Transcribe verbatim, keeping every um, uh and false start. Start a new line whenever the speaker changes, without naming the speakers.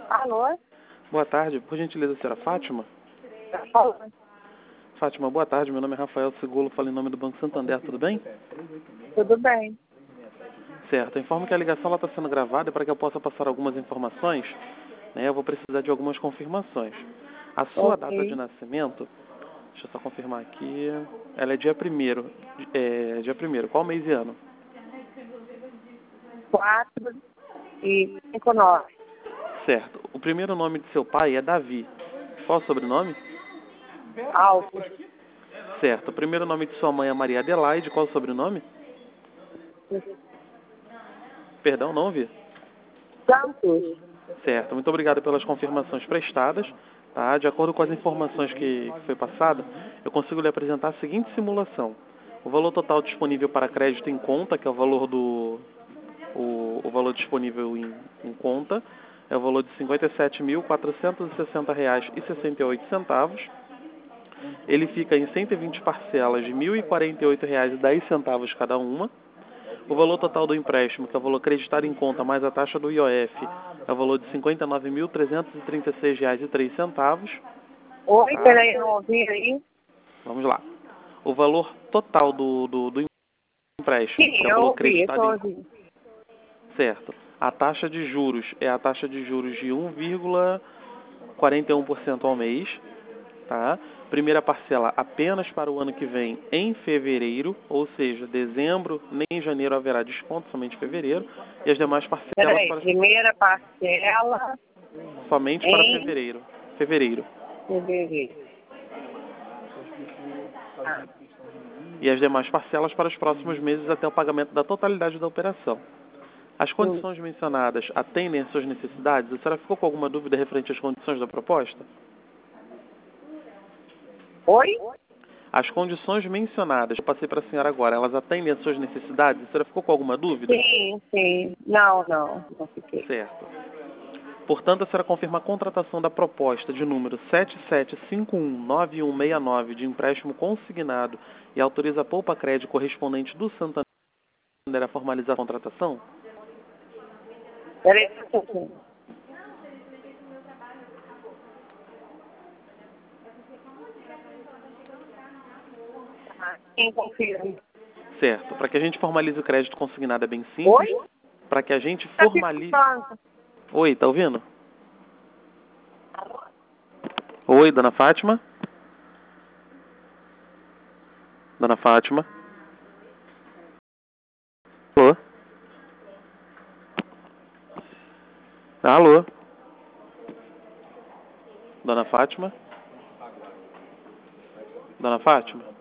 Alô?
Boa tarde, por gentileza, a senhora Fátima?
Tá falando.
Fátima, boa tarde, meu nome é Rafael Segulo, falo em nome do Banco Santander, tudo bem?
Tudo bem.
Certo, eu informo que a ligação está sendo gravada para que eu possa passar algumas informações, né? Eu vou precisar de algumas confirmações. A sua
Ok.
data de nascimento, deixa eu só confirmar aqui, ela é dia primeiro, é, dia primeiro, qual mês e ano?
Quatro e cinco nove.
Certo, o primeiro nome de seu pai é Davi, qual o sobrenome?
Alto.
Certo, o primeiro nome de sua mãe é Maria Adelaide, qual o sobrenome? Perdão, não ouvi.
Santos.
Certo, muito obrigado pelas confirmações prestadas. Tá? De acordo com as informações que foi passada, eu consigo lhe apresentar a seguinte simulação. O valor total disponível para crédito em conta, que é o valor do o, o valor disponível em, em conta, é o valor de cinquenta e sete mil, quatrocentos e sessenta reais e sessenta e oito centavos. Ele fica em cento e vinte parcelas de mil e quarenta e oito reais e dez centavos cada uma. O valor total do empréstimo, que é o valor acreditado em conta mais a taxa do I O F, é o valor de cinquenta e nove mil, trezentos e trinta e seis reais e três centavos.
Oi,
Tá?
peraí, eu não ouvi aí.
Vamos lá. O valor total do, do, do empréstimo,
Sim,
que é o
eu
valor
ouvi, eu
acreditado em conta.
ouvi.
Certo. A taxa de juros é a taxa de juros de um vírgula quarenta e um por cento ao mês. Tá? Primeira parcela apenas para o ano que vem em fevereiro, ou seja, dezembro nem janeiro haverá desconto, somente fevereiro, e as demais parcelas
Peraí,
para
primeira parcela
somente para
em
fevereiro. Fevereiro.
fevereiro. Ah,
E as demais parcelas para os próximos meses até o pagamento da totalidade da operação. As
hum.
condições mencionadas atendem às suas necessidades? A senhora ficou com alguma dúvida referente às condições da proposta?
Oi?
As condições mencionadas, eu passei para a senhora agora, elas atendem às suas necessidades? A senhora ficou com alguma dúvida?
Sim, sim. Não, não, não fiquei.
Certo. Portanto, a senhora confirma a contratação da proposta de número sete sete cinco um nove um seis nove de empréstimo consignado e autoriza a poupa crédito correspondente do Santander a formalizar a contratação?
Peraí, um pouquinho. Ah, Quem confirma?
Certo. Para que a gente formalize o crédito consignado é bem simples.
Oi?
Para que a gente
Tá
formalize...
ficando.
Oi, tá ouvindo? Oi, dona Fátima? Dona Fátima? Alô? Alô? Dona Fátima? Dona Fátima?